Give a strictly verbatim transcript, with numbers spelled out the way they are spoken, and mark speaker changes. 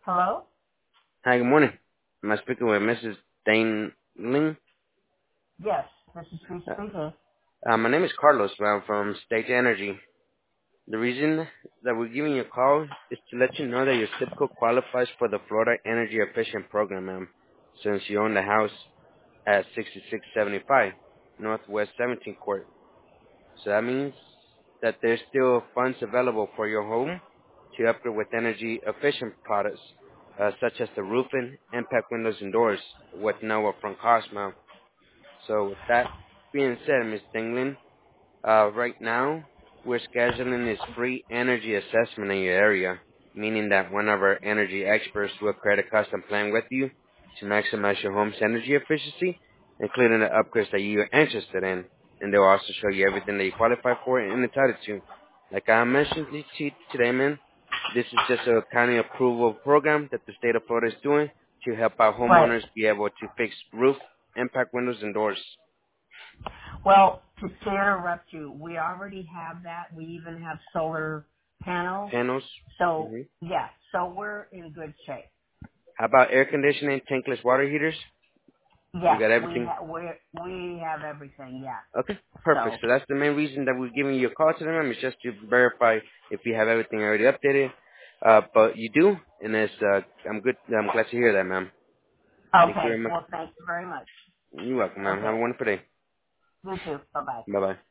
Speaker 1: Hello?
Speaker 2: Hi, good morning. Am I speaking with Missus Dane Ling?
Speaker 1: Yes, this is Sue
Speaker 2: Uh,
Speaker 1: speaking.
Speaker 2: uh, my name is Carlos. I'm from State Energy. The reason that we're giving you a call is to let you know that your zip code qualifies for the Florida Energy Efficient Program, ma'am, since you own the house at sixty-six seventy-five Northwest seventeenth Court. So that means that there's still funds available for your home to upgrade with energy efficient products, uh, such as the roofing, impact windows and doors, with no upfront cost, ma'am. So with that being said, Miz Dinglin, uh, right now we're scheduling this free energy assessment in your area, meaning that one of our energy experts will create a custom plan with you to maximize your home's energy efficiency, including the upgrades that you're interested in, and they'll also show you everything that you qualify for and entitled to. Like I mentioned to you today, man, this is just a county approval program that the state of Florida is doing to help our
Speaker 1: Right.
Speaker 2: homeowners be able to fix roof, impact windows, and doors.
Speaker 1: Well, to, to interrupt you, we already have that. We even have solar panels.
Speaker 2: Panels.
Speaker 1: So,
Speaker 2: hmm
Speaker 1: yeah, so we're in good shape.
Speaker 2: How about air conditioning, tankless water heaters? You
Speaker 1: Yes,
Speaker 2: got
Speaker 1: we
Speaker 2: everything?
Speaker 1: ha- we we have everything, yeah.
Speaker 2: Okay, perfect.
Speaker 1: So,
Speaker 2: So that's the main reason that we're giving you a call to them is just to verify if you have everything already updated. Uh, but you do, and it's, uh, I'm good. I'm glad to hear that, ma'am. Thank you
Speaker 1: okay,
Speaker 2: very much.
Speaker 1: well, thank you very much.
Speaker 2: You're welcome, ma'am. Have a
Speaker 1: Okay,
Speaker 2: wonderful day.
Speaker 1: you too. Bye-bye.
Speaker 2: Bye bye.